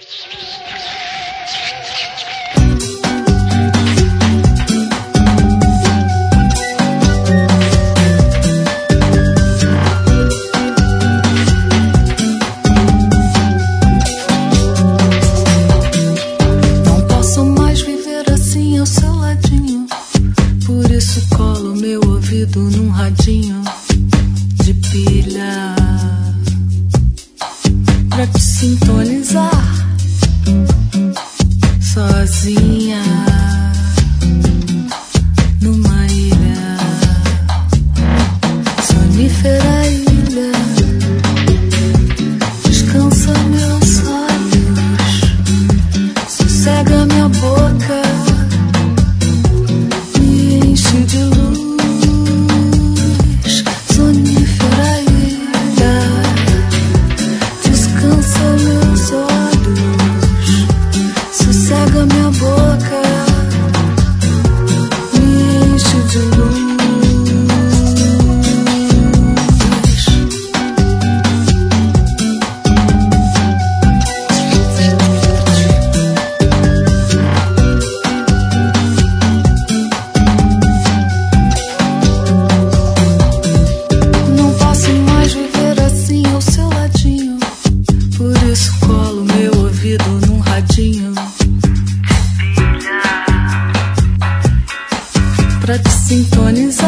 Num radinho de pilha pra te sintonizar sozinha numa ilha, sonífera ilha. Descansa meus olhos, sossega minha boca, me enche de luz. Sossega minha boca, me enche de luz. Não posso mais viver assim ao seu ladinho, por isso colo meu ouvido num radinho pra te sintonizar.